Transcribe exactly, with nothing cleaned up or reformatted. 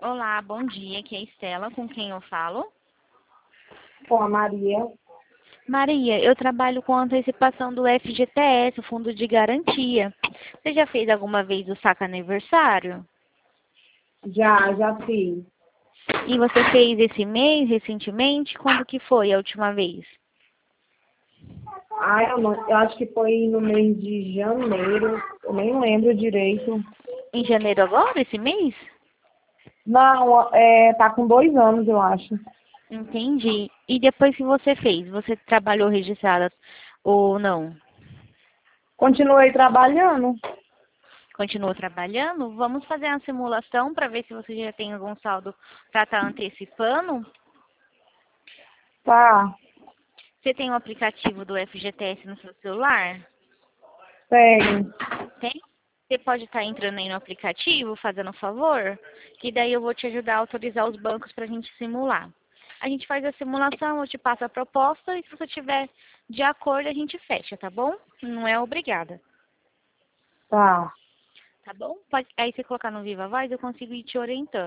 Olá, bom dia. Aqui é a Estela, com quem eu falo? Com a Maria. Maria, eu trabalho com antecipação do F G T S, o Fundo de Garantia. Você já fez alguma vez o saque aniversário? Já, já fiz. E você fez esse mês, recentemente? Quando que foi a última vez? Ah, eu, não, eu acho que foi no mês de janeiro. Eu nem lembro direito. Em janeiro agora, esse mês? Não, é, tá com dois anos, eu acho. Entendi. E depois que você fez, você trabalhou registrada ou não? Continuei trabalhando. Continuou trabalhando? Vamos fazer uma simulação para ver se você já tem algum saldo para estar antecipando. Tá, Você tem o aplicativo do F G T S no seu celular? tenho. Tem? Você pode estar entrando aí no aplicativo, fazendo um favor, que daí eu vou te ajudar a autorizar os bancos para a gente simular. A gente faz a simulação, eu te passo a proposta e se você tiver de acordo, a gente fecha, tá bom? Não é obrigada, Tá. tá bom? Pode, aí você colocar no Viva Voz, eu consigo ir te orientando.